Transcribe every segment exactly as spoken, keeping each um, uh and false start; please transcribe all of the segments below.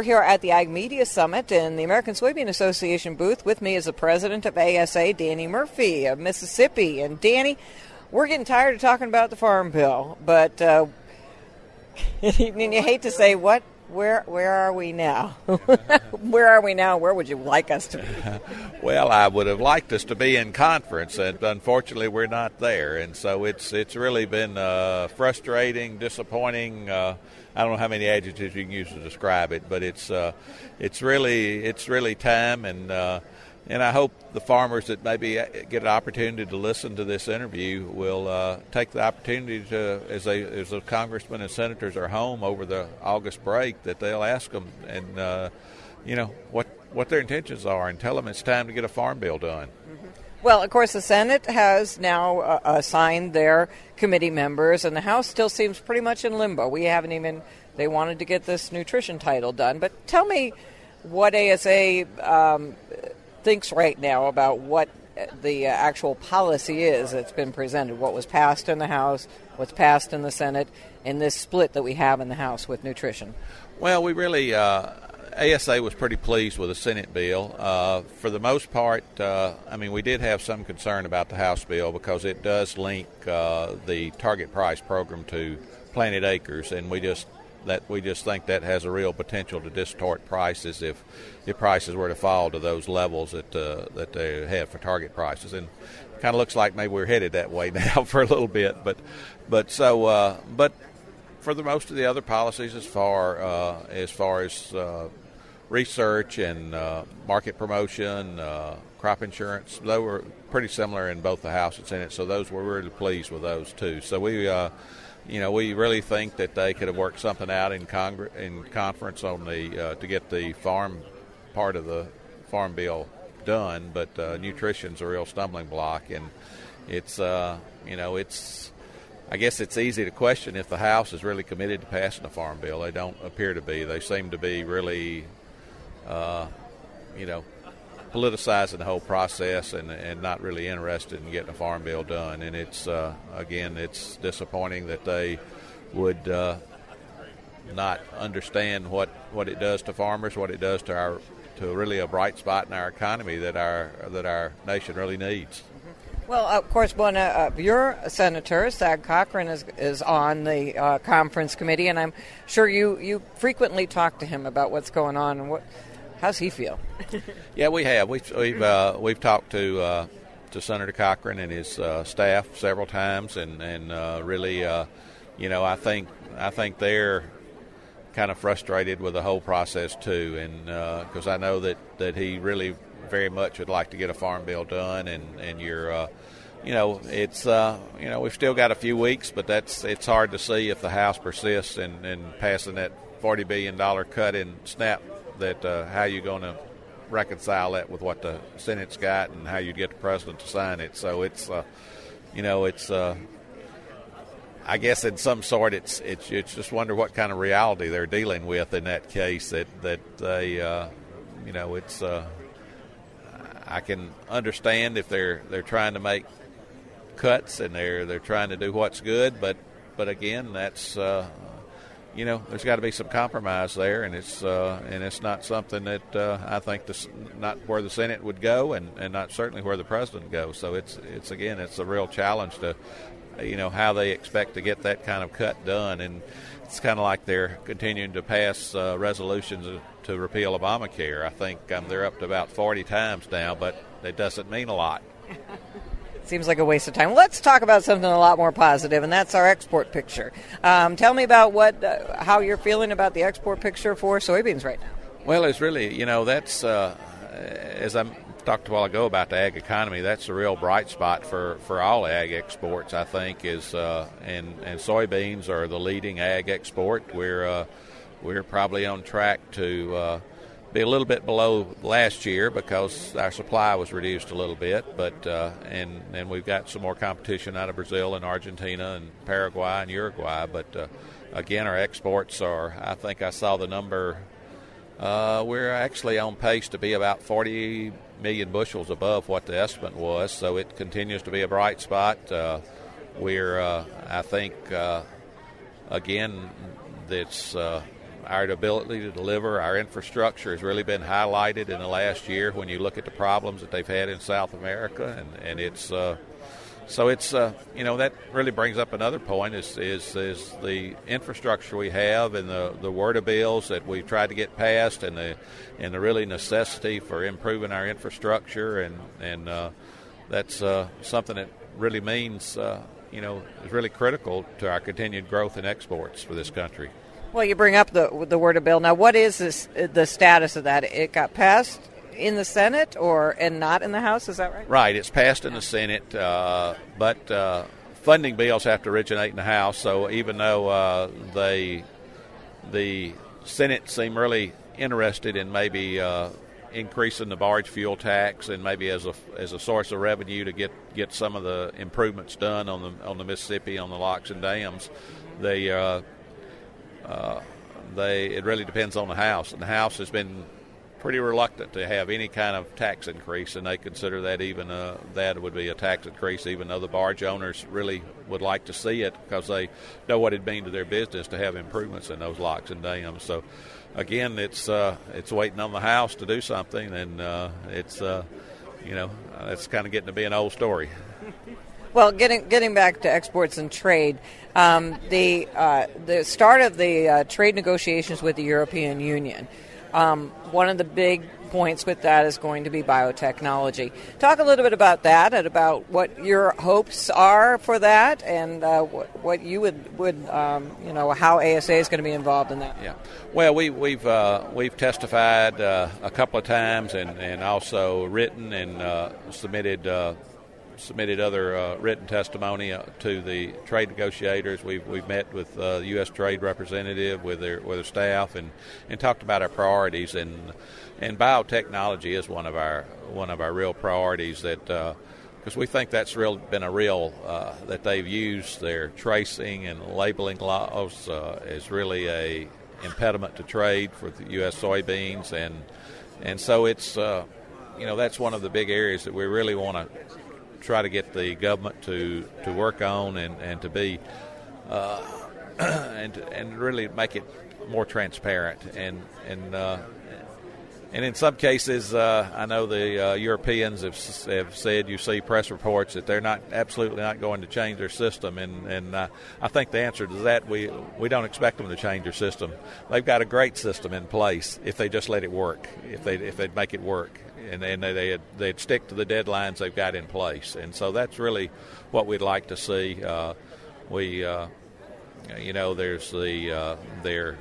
we're here at the Ag Media Summit in the American Soybean Association booth. With me is the president of A S A, Danny Murphy of Mississippi. And Danny, we're getting tired of talking about the Farm Bill, but uh, and you hate to say, what? Where where are we now? Where are we now? Where would you like us to be? Well, I would have liked us to be in conference, and unfortunately we're not there. And so it's it's really been uh, frustrating, disappointing. Uh, I don't know how many adjectives you can use to describe it, but it's uh, it's really it's really time, and uh, and I hope the farmers that maybe get an opportunity to listen to this interview will uh, take the opportunity to, as they as the congressmen and senators are home over the August break, that they'll ask them and uh, you know what what their intentions are, and tell them it's time to get a farm bill done. Mm-hmm. Well, of course, the Senate has now uh, assigned their committee members, and the House still seems pretty much in limbo. We haven't even, they wanted to get this nutrition title done. But tell me what A S A um, thinks right now about what the uh, actual policy is that's been presented, what was passed in the House, what's passed in the Senate, and this split that we have in the House with nutrition. Well, we really... Uh, A S A was pretty pleased with the Senate bill. Uh, for the most part, uh, I mean, we did have some concern about the House bill because it does link uh, the target price program to planted acres, and we just that we just think that has a real potential to distort prices if if prices were to fall to those levels that uh, that they have for target prices. And it kind of looks like maybe we're headed that way now for a little bit. But but so uh, but for the most of the other policies, as far uh, as far as uh, research and uh, market promotion, uh, crop insurance, they were pretty similar in both the House and Senate, so those we're really pleased with those too. So we, uh, you know, we really think that they could have worked something out in Congress, in conference on the uh, to get the farm part of the farm bill done, but uh, nutrition's a real stumbling block, and it's, uh, you know, it's. I guess it's easy to question if the House is really committed to passing a farm bill. They don't appear to be. They seem to be really. Uh, you know, politicizing the whole process and, and not really interested in getting a farm bill done. And it's, uh, again, it's disappointing that they would uh, not understand what, what it does to farmers, what it does to our to really a bright spot in our economy that our that our nation really needs. Well, of course, one of your senators, Thad Cochran, is is on the uh, conference committee, and I'm sure you, you frequently talk to him about what's going on and what. How's he feel? Yeah, we have. We've we've uh, we've talked to uh, to Senator Cochran and his uh, staff several times, and and uh, really, uh, you know, I think I think they're kind of frustrated with the whole process too, and because uh, I know that, that he really very much would like to get a farm bill done, and and you're. Uh, You know, it's uh, you know we've still got a few weeks, but that's it's hard to see if the House persists in, in passing that forty billion dollars cut in SNAP. That uh, how you going to reconcile that with what the Senate's got, and how you get the president to sign it. So it's uh, you know it's uh, I guess in some sort it's it's it's just wonder what kind of reality they're dealing with in that case. That that they uh, you know it's uh, I can understand if they're they're trying to make cuts and they're they're trying to do what's good, but but again, that's uh, you know there's got to be some compromise there, and it's uh, and it's not something that uh, I think this not where the Senate would go, and, and not certainly where the president goes. So it's it's again it's a real challenge to you know how they expect to get that kind of cut done, and it's kind of like they're continuing to pass uh, resolutions to repeal Obamacare. I think um, they're up to about forty times now, but it doesn't mean a lot. Seems like a waste of time. Let's talk about something a lot more positive, and that's our export picture. Um, tell me about what, uh, how you're feeling about the export picture for soybeans right now. Well, it's really, you know, that's, uh, as I talked a while ago about the ag economy, that's a real bright spot for, for all ag exports, I think, is, uh, and, and soybeans are the leading ag export. We're, uh, we're probably on track to uh, be a little bit below last year because our supply was reduced a little bit, but uh, and and we've got some more competition out of Brazil and Argentina and Paraguay and Uruguay. But uh, again, our exports are. I think I saw the number. Uh, we're actually on pace to be about forty million bushels above what the estimate was, so it continues to be a bright spot. Uh, we're, uh, I think, uh, again, it's. Uh, our ability to deliver. Our infrastructure has really been highlighted in the last year when you look at the problems that they've had in South America, and, and it's uh, so it's uh, you know that really brings up another point is is, is the infrastructure we have and the the WRDA bills that we've tried to get passed, and the and the really necessity for improving our infrastructure, and and uh, that's uh, something that really means uh, you know is really critical to our continued growth in exports for this country. Well, you bring up the the WRDA bill. Now, what is this, the status of that? It got passed in the Senate or and not in the House, is that right? Right, it's passed in the Senate, uh, but uh, funding bills have to originate in the House. So even though uh, they the Senate seemed really interested in maybe uh, increasing the barge fuel tax and maybe as a as a source of revenue to get, get some of the improvements done on the on the Mississippi on the locks and dams, they uh, uh, they it really depends on the House, and the House has been pretty reluctant to have any kind of tax increase, and they consider that even uh, that would be a tax increase, even though the barge owners really would like to see it because they know what it'd mean to their business to have improvements in those locks and dams. So, again, it's uh, it's waiting on the House to do something, and uh, it's uh, you know it's kind of getting to be an old story. Well, getting getting back to exports and trade, um, the uh, the start of the uh, trade negotiations with the European Union. Um, one of the big points with that is going to be biotechnology. Talk a little bit about that and about what your hopes are for that, and uh, what, what you would would um, you know how A S A is going to be involved in that. Yeah, well, we, we've uh, we've testified uh, a couple of times, and, and also written and uh, submitted. Uh, submitted other uh, written testimony uh, to the trade negotiators. We've we've met with uh, the U S Trade Representative with their with their staff and, and talked about our priorities, and and biotechnology is one of our one of our real priorities that because uh, we think that's real been a real uh, that they've used their tracing and labeling laws uh, as really a impediment to trade for the U S soybeans, and and so it's uh, you know that's one of the big areas that we really want to try to get the government to, to work on and, and to be uh, and and really make it more transparent, and and uh, and in some cases uh, I know the uh, Europeans have, have said, you see press reports that they're not absolutely not going to change their system, and and uh, I think the answer to that we we don't expect them to change their system. They've got a great system in place if they just let it work, if they if they'd make it work. And, and they'd, they'd stick to the deadlines they've got in place. And so that's really what we'd like to see. Uh, we, uh, you know, there's the uh, their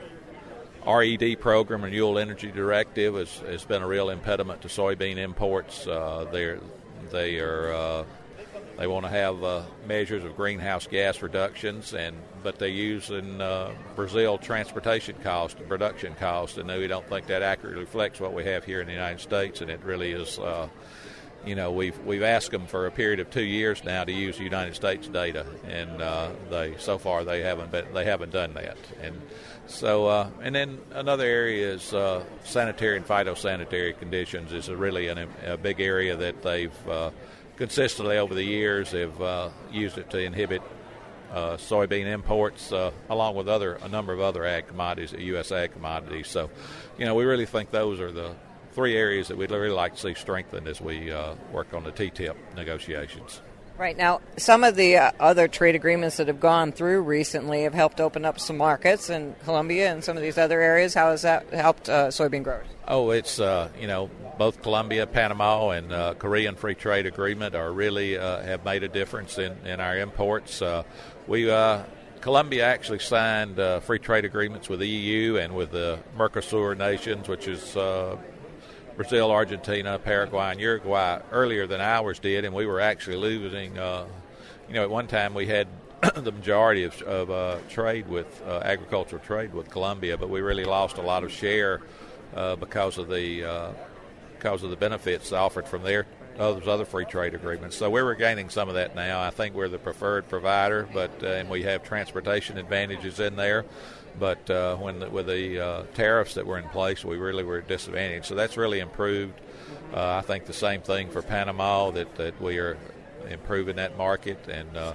R E D program, Renewable Energy Directive, has, has been a real impediment to soybean imports. Uh, they're, they are uh, they want to have uh, measures of greenhouse gas reductions, and but they use in uh, Brazil transportation cost and production cost, and we don't think that accurately reflects what we have here in the United States. And it really is, uh, you know, we've we've asked them for a period of two years now to use United States data, and uh, they so far they haven't been, they haven't done that. And so, uh, and then another area is uh, sanitary and phytosanitary conditions is a really an, a big area that they've uh, consistently over the years have uh, used it to inhibit uh, soybean imports, uh, along with other a number of other ag commodities, U S ag commodities. So, you know, we really think those are the three areas that we'd really like to see strengthened as we uh, work on the T T I P negotiations. Right. Now, some of the uh, other trade agreements that have gone through recently have helped open up some markets in Colombia and some of these other areas. How has that helped uh, soybean growers? Oh, it's, uh, you know, both Colombia, Panama, and uh, Korean Free Trade Agreement are really uh, have made a difference in, in our imports. Uh, we uh, Colombia actually signed uh, free trade agreements with the E U and with the Mercosur nations, which is uh, Brazil, Argentina, Paraguay, and Uruguay, earlier than ours did, and we were actually losing. Uh, you know, at one time we had the majority of, of uh, trade with uh, agricultural trade with Colombia, but we really lost a lot of share uh, because of the uh, because of the benefits offered from their those other free trade agreements. So we're regaining some of that now. I think we're the preferred provider, but uh, and we have transportation advantages in there. But uh, when the, with the uh, tariffs that were in place, we really were disadvantaged. So that's really improved. Uh, I think the same thing for Panama, that, that we are improving that market. And uh,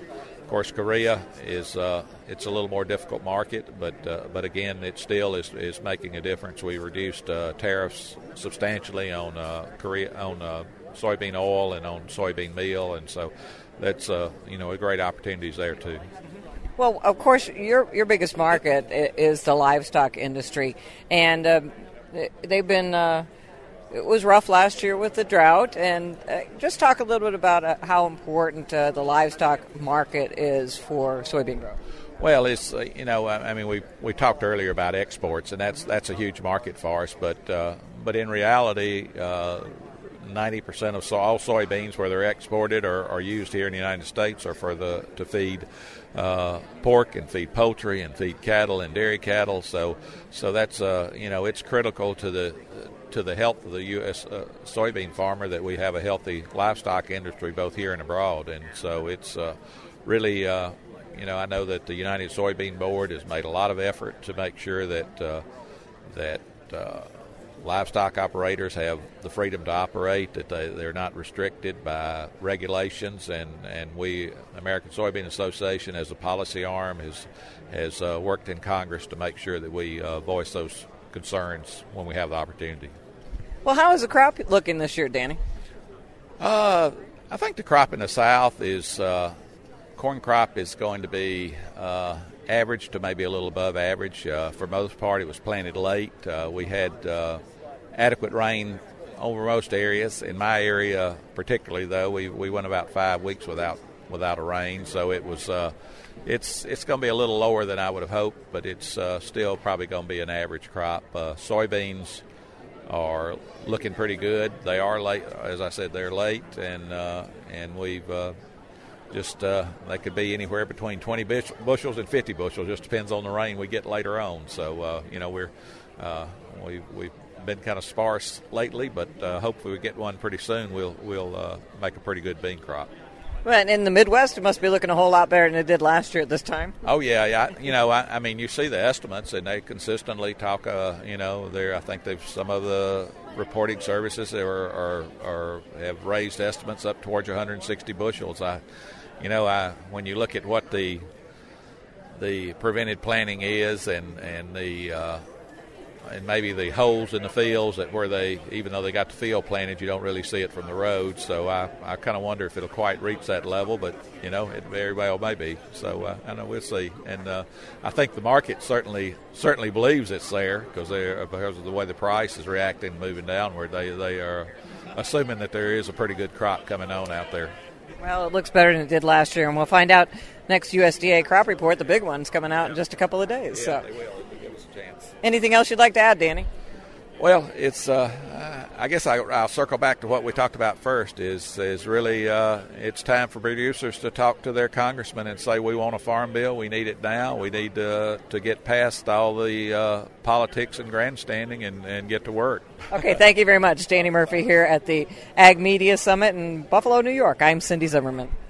Of course, Korea is uh, it's a little more difficult market, but uh, but again, it still is, is making a difference. We reduced uh, tariffs substantially on uh, Korea on uh, soybean oil and on soybean meal, and so that's uh, you know a great opportunities there too. Well, of course, your your biggest market is the livestock industry, and um, they've been. Uh, It was rough last year with the drought, and uh, just talk a little bit about uh, how important uh, the livestock market is for soybean growth. Well, it's uh, you know I mean we we talked earlier about exports, and that's that's a huge market for us. But uh, but in reality, uh, ninety percent of so- all soybeans, where they're exported or are used here in the United States, are for the to feed uh, pork and feed poultry and feed cattle and dairy cattle. So so that's uh, you know it's critical to the to the health of the U S uh, soybean farmer that we have a healthy livestock industry both here and abroad. And so it's uh, really, uh, you know, I know that the United Soybean Board has made a lot of effort to make sure that uh, that uh, livestock operators have the freedom to operate, that they, they're not restricted by regulations. And, and we, American Soybean Association, as a policy arm, has, has uh, worked in Congress to make sure that we uh, voice those concerns when we have the opportunity. Well, how is the crop looking this year, Danny? Uh, I think the crop in the South is uh, corn crop is going to be uh, average to maybe a little above average. Uh, for most part, it was planted late. Uh, we had uh, adequate rain over most areas. In my area, particularly, though, we we went about five weeks without without a rain, so it was. Uh, It's it's going to be a little lower than I would have hoped, but it's uh, still probably going to be an average crop. Uh, soybeans are looking pretty good. They are late, as I said, they're late, and uh, and we've uh, just uh, they could be anywhere between twenty bushels and fifty bushels. Just depends on the rain we get later on. So uh, you know we're uh, we we've been kind of sparse lately, but uh, hopefully we get one pretty soon. We'll we'll uh, make a pretty good bean crop. Well, in the Midwest, it must be looking a whole lot better than it did last year at this time. Oh yeah, yeah. You know, I, I mean, you see the estimates, and they consistently talk. Uh, you know, there. I think they've some of the reporting services are, are, are have raised estimates up towards one hundred sixty bushels. I, you know, I when you look at what the the prevented planting is, and and the uh, and maybe the holes in the fields that where they, even though they got the field planted, you don't really see it from the road. So I, I kind of wonder if it'll quite reach that level, but, you know, it very well may be. So uh, I know we'll see. And uh, I think the market certainly certainly believes it's there because they because of the way the price is reacting and moving downward. They, they are assuming that there is a pretty good crop coming on out there. Well, it looks better than it did last year, and we'll find out next U S D A crop report. The big one's coming out in just a couple of days. Yeah, so. they will. Give us a chance. Anything else you'd like to add, Danny? Well, it's. Uh, I guess I, I'll circle back to what we talked about first. Is is really uh, it's time for producers to talk to their congressman and say we want a farm bill. We need it now. We need to to get past all the uh, politics and grandstanding and, and get to work. Okay, thank you very much, Danny Murphy here at the Ag Media Summit in Buffalo, New York. I'm Cindy Zimmerman.